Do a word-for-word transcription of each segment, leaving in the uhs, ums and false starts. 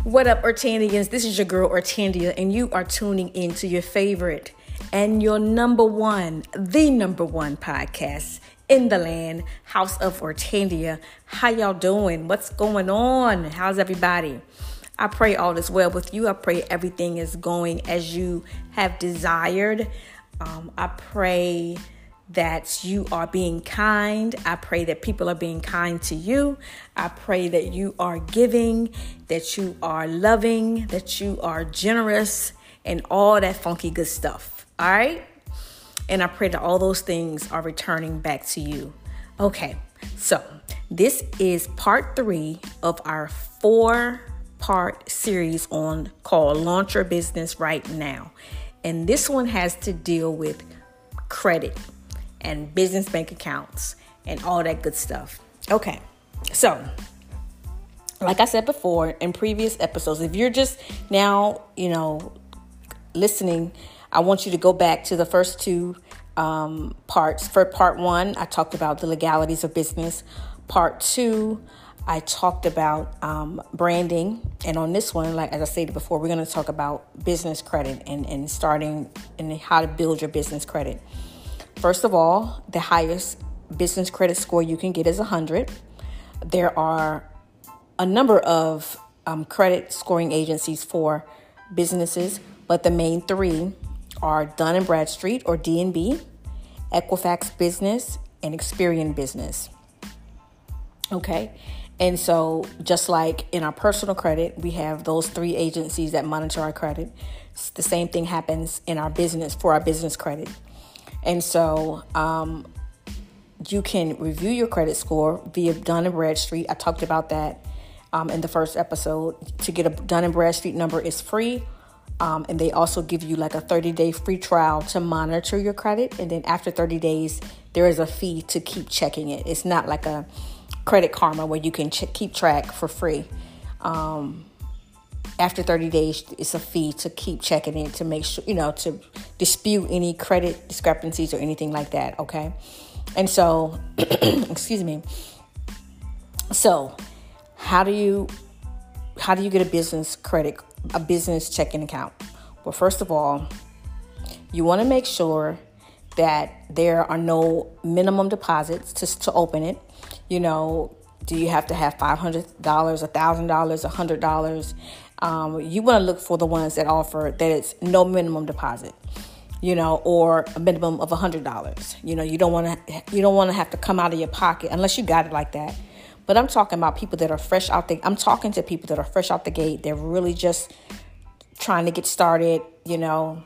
What up, Ortandians? This is your girl, Ortandia, and you are tuning in to your favorite and your number one, the number one podcast in the land, House of Ortandia. How y'all doing? What's going on? How's everybody? I pray all is well with you. I pray everything is going as you have desired. Um, I pray that you are being kind. I pray that people are being kind to you. I pray that you are giving, that you are loving, that you are generous, and all that funky good stuff. All right? And I pray that all those things are returning back to you. Okay, so this is part three of our four-part series on called Launch Your Business Right Now. And this one has to deal with credit and business bank accounts and all that good stuff. Okay, so like I said before in previous episodes, if you're just now, you know, listening, I want you to go back to the first two um, parts. For part one, I talked about the legalities of business. Part two, I talked about um, branding. And on this one, like as I stated before, we're going to talk about business credit and, and starting and how to build your business credit. First of all, the highest business credit score you can get is one hundred. There are a number of um, credit scoring agencies for businesses, but the main three are Dun and Bradstreet or D and B, Equifax Business, and Experian Business. Okay, and so just like in our personal credit, we have those three agencies that monitor our credit. The same thing happens in our business for our business credit. And so um, you can review your credit score via Dun and Bradstreet. I talked about that um, in the first episode. To get a Dun and Bradstreet number is free. Um, and they also give you like a thirty-day free trial to monitor your credit. And then after thirty days, there is a fee to keep checking it. It's not like a Credit Karma where you can ch- keep track for free. Um After thirty days, it's a fee to keep checking it to make sure, you know, to dispute any credit discrepancies or anything like that. Okay. And so, excuse me. So how do you, how do you get a business credit, a business checking account? Well, first of all, you want to make sure that there are no minimum deposits to, to open it. You know, do you have to have five hundred dollars, one thousand dollars, one hundred dollars? Um, you want to look for the ones that offer that it's no minimum deposit, you know, or a minimum of one hundred dollars. You know, you don't want to you don't want to have to come out of your pocket unless you got it like that. But I'm talking about people that are fresh out the I'm talking to people that are fresh out the gate. They're really just trying to get started. You know,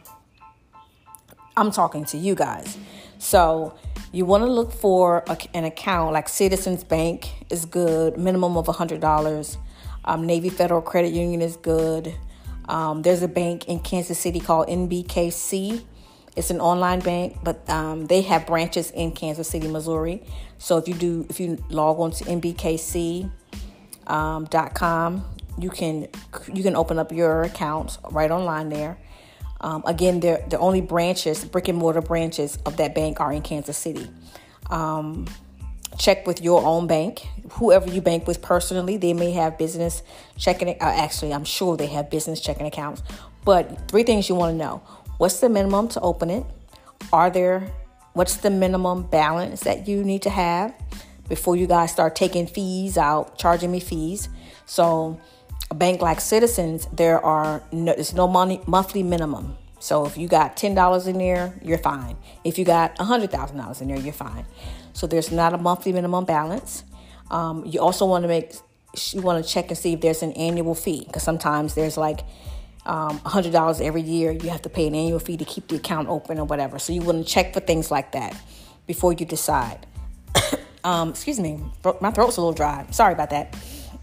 I'm talking to you guys. So you want to look for a, an account like Citizens Bank is good, minimum of one hundred dollars. Um, Navy Federal Credit Union is good. Um, there's a bank in Kansas City called N B K C. It's an online bank, but um, they have branches in Kansas City, Missouri. So if you do, if you log on to N B K C dot com, um, you can you can open up your account right online there. Um, again, they're the only branches, brick and mortar branches of that bank are in Kansas City. Um, Check with your own bank, whoever you bank with personally. They may have business checking. Uh, actually, I'm sure they have business checking accounts. But three things you want to know. What's the minimum to open it? Are there, what's the minimum balance that you need to have before you guys start taking fees out, charging me fees? So a bank like Citizens, there are no, there's no money, monthly minimum. So if you got ten dollars in there, you're fine. If you got one hundred thousand dollars in there, you're fine. So there's not a monthly minimum balance. Um, you also want to make, you want to check and see if there's an annual fee, because sometimes there's like um, one hundred dollars every year. You have to pay an annual fee to keep the account open or whatever. So you want to check for things like that before you decide. um, excuse me, my throat's a little dry. Sorry about that.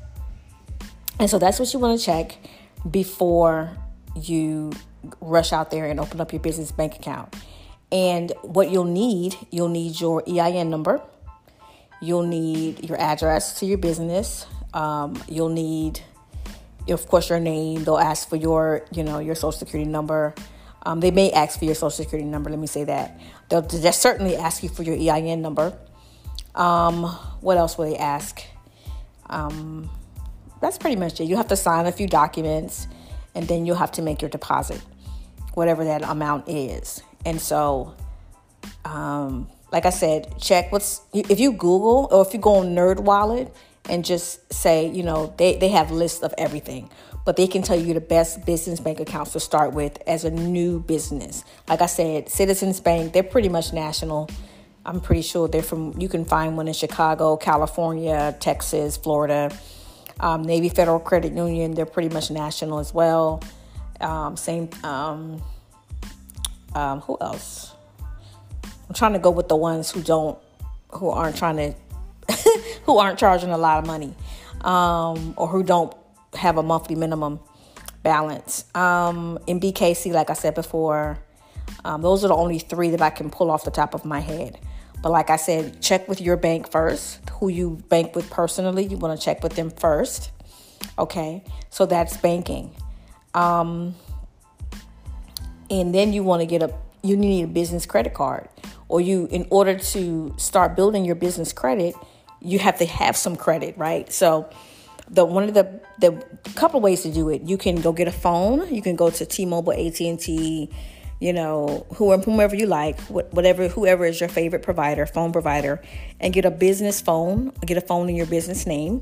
And so that's what you want to check before you rush out there and open up your business bank account. And what you'll need, you'll need your E I N number. You'll need your address to your business. Um, you'll need, of course, your name. They'll ask for your, you know, your social security number. Um, they may ask for your social security number. Let me say that. They'll, they'll certainly ask you for your E I N number. Um, what else will they ask? Um, that's pretty much it. You have to sign a few documents, and then you'll have to make your deposit, whatever that amount is. And so, um, like I said, check what's, if you Google or if you go on NerdWallet and just say, you know, they, they have lists of everything, but they can tell you the best business bank accounts to start with as a new business. Like I said, Citizens Bank, they're pretty much national. I'm pretty sure they're from, you can find one in Chicago, California, Texas, Florida. Um, Navy Federal Credit Union, they're pretty much national as well. Um, same, um, um, who else? I'm trying to go with the ones who don't, who aren't trying to, who aren't charging a lot of money, um, or who don't have a monthly minimum balance. Um, in B K C, like I said before, um, those are the only three that I can pull off the top of my head. But like I said, check with your bank first, who you bank with personally. You want to check with them first. Okay, so that's banking. Um, and then you want to get a, you need a business credit card. Or you, in order to start building your business credit, you have to have some credit, right? So the one of the, the couple of ways to do it, you can go get a phone. You can go to T-Mobile, A T and T, you know, whoever you like, whatever, whoever is your favorite provider, phone provider, and get a business phone, get a phone in your business name.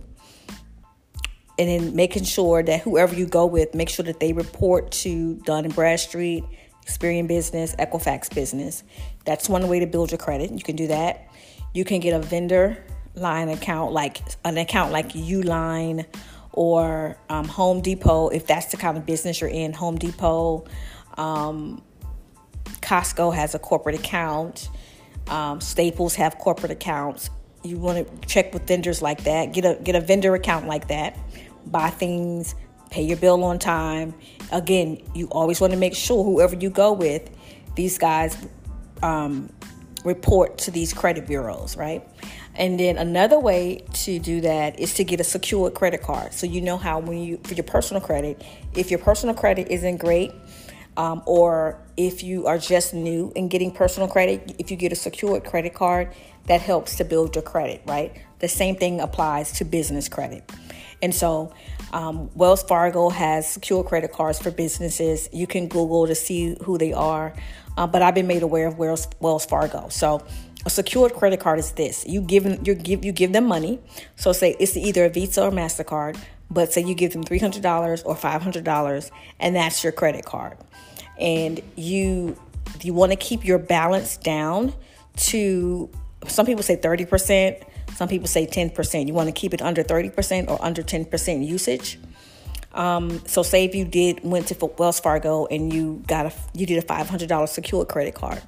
And then making sure that whoever you go with, make sure that they report to Dun and Bradstreet, Experian Business, Equifax Business. That's one way to build your credit. You can do that. You can get a vendor line account, like an account like Uline or um, Home Depot, if that's the kind of business you're in. Home Depot, um, Costco has a corporate account. Um, Staples have corporate accounts. You want to check with vendors like that. Get a get a vendor account like that. Buy things. Pay your bill on time. Again, you always want to make sure whoever you go with, these guys um, report to these credit bureaus, right? And then another way to do that is to get a secured credit card. So you know how when you, for your personal credit, if your personal credit isn't great, um, or if you are just new in getting personal credit, if you get a secured credit card, that helps to build your credit, right? The same thing applies to business credit. And so um, Wells Fargo has secure credit cards for businesses. You can Google to see who they are. Uh, but I've been made aware of Wells, Wells Fargo. So a secured credit card is this. You give, you give, you give them money. So say it's either a Visa or MasterCard. But say you give them three hundred dollars or five hundred dollars, and that's your credit card. And you, you want to keep your balance down to, some people say thirty percent. Some people say ten percent. You want to keep it under thirty percent or under ten percent usage. Um, so say if you did went to Wells Fargo and you got a you did a five hundred dollars secured credit card.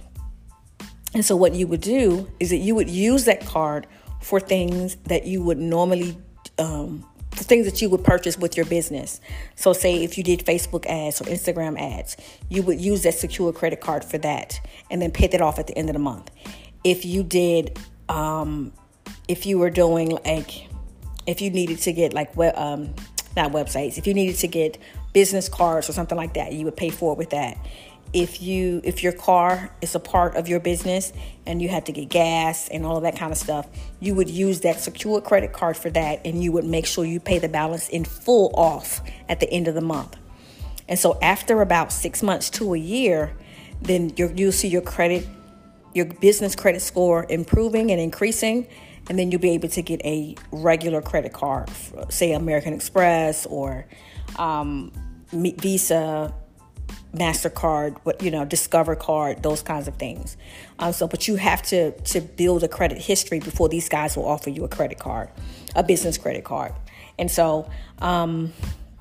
And so what you would do is that you would use that card for things that you would normally um, for things that you would purchase with your business. So say if you did Facebook ads or Instagram ads, you would use that secured credit card for that and then pay that off at the end of the month. If you did um, if you were doing like, if you needed to get like, web, um, not websites, if you needed to get business cards or something like that, you would pay for it with that. If you, if your car is a part of your business and you had to get gas and all of that kind of stuff, you would use that secure credit card for that, and you would make sure you pay the balance in full off at the end of the month. And so after about six months to a year, then you're, you'll see your credit, your business credit score improving and increasing. And then you'll be able to get a regular credit card, say American Express or um, Visa, MasterCard, what you know, Discover card, those kinds of things. Um, so, but you have to to build a credit history before these guys will offer you a credit card, a business credit card. And so, um,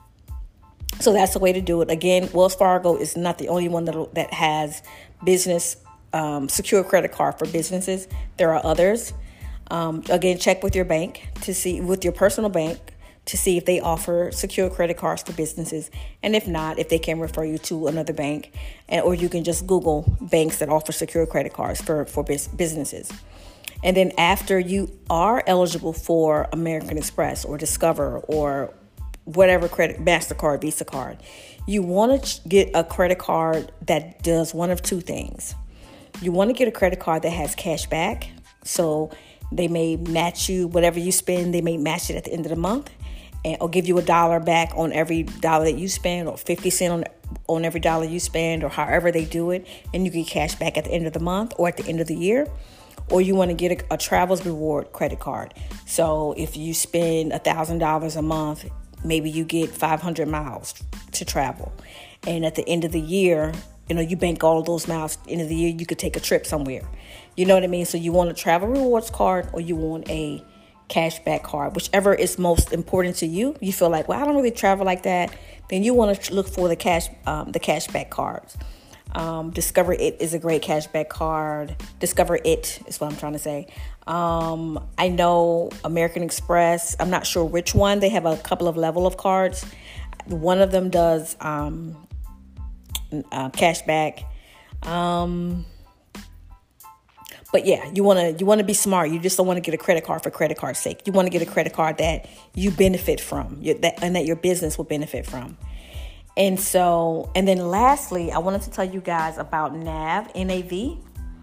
so that's the way to do it. Again, Wells Fargo is not the only one that that has business um, secure credit card for businesses. There are others. Um, again, check with your bank to see, with your personal bank, to see if they offer secure credit cards for businesses. And if not, if they can refer you to another bank, and, or you can just Google banks that offer secure credit cards for, for businesses. And then after you are eligible for American Express or Discover or whatever credit, MasterCard, Visa card, you want to get a credit card that does one of two things. You want to get a credit card that has cash back. So they may match you, whatever you spend, they may match it at the end of the month. and or give you a dollar back on every dollar that you spend, or fifty cents on on every dollar you spend, or however they do it, and you get cash back at the end of the month or at the end of the year. Or you want to get a, a Travels Reward credit card. So if you spend one thousand dollars a month, maybe you get five hundred miles to travel. And at the end of the year, you know, you bank all of those miles. At the end of the year, you could take a trip somewhere. You know what I mean? So you want a Travel Rewards card, or you want a cashback card, whichever is most important to you. You feel like, well, I don't really travel like that. Then you want to look for the cash, um, the cashback cards. Um, Discover It is a great cashback card. Discover It is what I'm trying to say. Um, I know American Express. I'm not sure which one. They have a couple of level of cards. One of them does um, uh, cashback. Um, but yeah, you want to you want to be smart. You just don't want to get a credit card for credit card's sake. You want to get a credit card that you benefit from, that, and that your business will benefit from. And so, and then lastly, I wanted to tell you guys about Nav, N A V.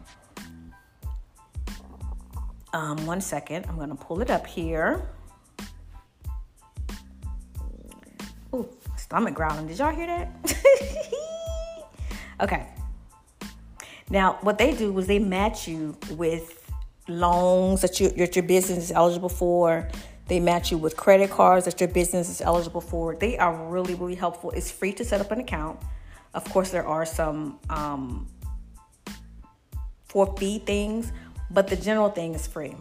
Um, one second. I'm going to pull it up here. Ooh, stomach growling. Did y'all hear that? Okay. Now, what they do is they match you with loans that, you, that your business is eligible for. They match you with credit cards that your business is eligible for. They are really, really helpful. It's free to set up an account. Of course, there are some um, for fee things, but the general thing is free.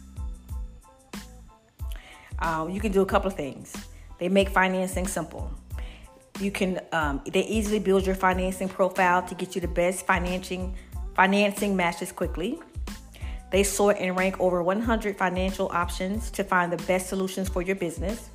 Um, you can do a couple of things. They make financing simple. You can um, they easily build your financing profile to get you the best financing financing matches quickly. They sort and rank over one hundred financial options to find the best solutions for your business.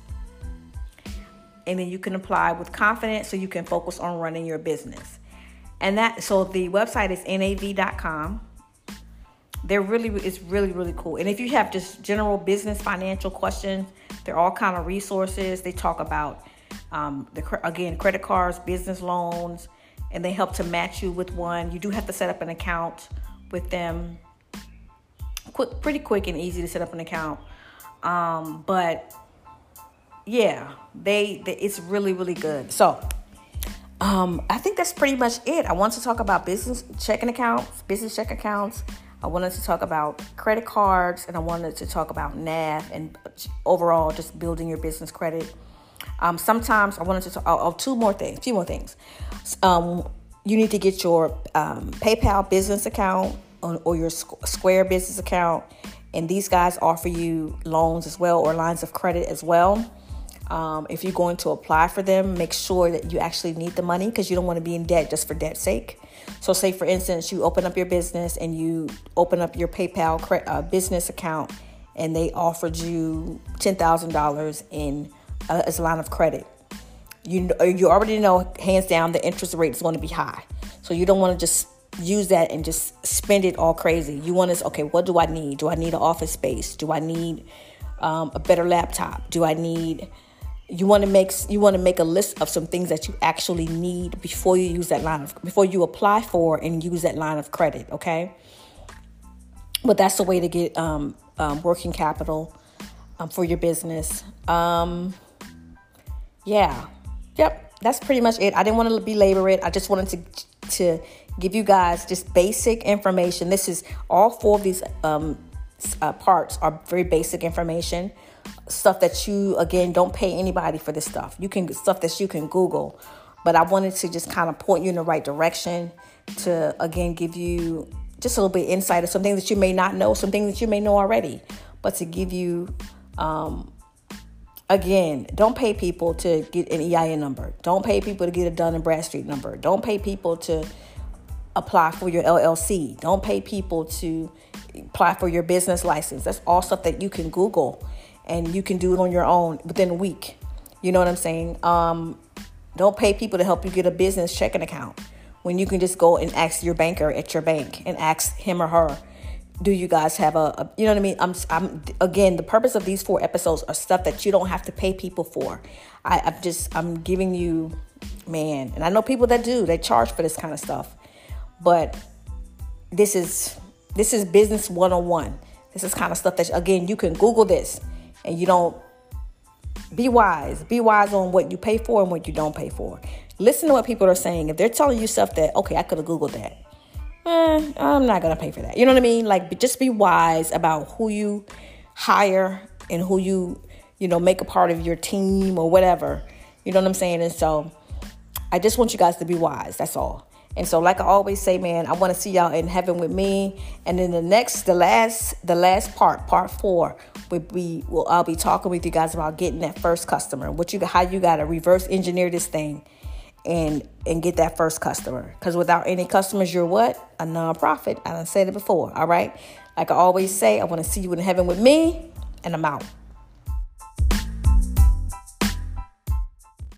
And then you can apply with confidence so you can focus on running your business. And that, so the website is N A V dot com. They're really, it's really, really cool. And if you have just general business financial questions, they're all kind of resources. They talk about, um, the again, credit cards, business loans, and they help to match you with one. You do have to set up an account with them. Quick, pretty quick and easy to set up an account. Um, but yeah, they, they it's really, really good. So um, I think that's pretty much it. I want to talk about business checking accounts, business check accounts. I wanted to talk about credit cards, and I wanted to talk about Nav and overall just building your business credit. Um, sometimes I wanted to talk, oh, oh, two more things, few more things. Um, you need to get your um, PayPal business account or, or your Square business account. And these guys offer you loans as well, or lines of credit as well. Um, if you're going to apply for them, make sure that you actually need the money, because you don't want to be in debt just for debt's sake. So say, for instance, you open up your business and you open up your PayPal cre- uh, business account, and they offered you ten thousand dollars in uh, as a line of credit. You, you already know, hands down, the interest rate is going to be high. So you don't want to just use that and just spend it all crazy. You want to, okay, what do I need? Do I need an office space? Do I need um, a better laptop? Do I need... You want to make you want to make a list of some things that you actually need before you use that line of before you apply for and use that line of credit. Okay, but that's the way to get um, um, working capital um, for your business. Um, yeah, yep, that's pretty much it. I didn't want to belabor it. I just wanted to to give you guys just basic information. This is all four of these um, uh, parts are very basic information. Stuff that you, again, don't pay anybody for this stuff. You can stuff that you can Google, but I wanted to just kind of point you in the right direction to, again, give you just a little bit of insight of some things that you may not know, some things that you may know already, but to give you, um, again, don't pay people to get an E I N number. Don't pay people to get a Dun and Bradstreet number. Don't pay people to apply for your L L C. Don't pay people to apply for your business license. That's all stuff that you can Google. And you can do it on your own within a week. You know what I'm saying? Um, don't pay people to help you get a business checking account when you can just go and ask your banker at your bank and ask him or her, do you guys have a, a you know what I mean? I'm, I'm again, the purpose of these four episodes are stuff that you don't have to pay people for. I, I'm just, I'm giving you, man, and I know people that do, they charge for this kind of stuff, but this is, this is business one oh one. This is kind of stuff that, again, you can Google this. And you don't, Be wise. Be wise on what you pay for and what you don't pay for. Listen to what people are saying. If they're telling you stuff that, okay, I could have Googled that. Eh, I'm not going to pay for that. You know what I mean? Like, just be wise about who you hire and who you, you know, make a part of your team or whatever. You know what I'm saying? And so I just want you guys to be wise. That's all. And so, like I always say, man, I want to see y'all in heaven with me. And then the next, the last, the last part, part four, would be, well, I'll be talking with you guys about getting that first customer. What you, how you got to reverse engineer this thing, and and get that first customer. Because without any customers, you're what? A nonprofit. I done said it before. All right. Like I always say, I want to see you in heaven with me, and I'm out.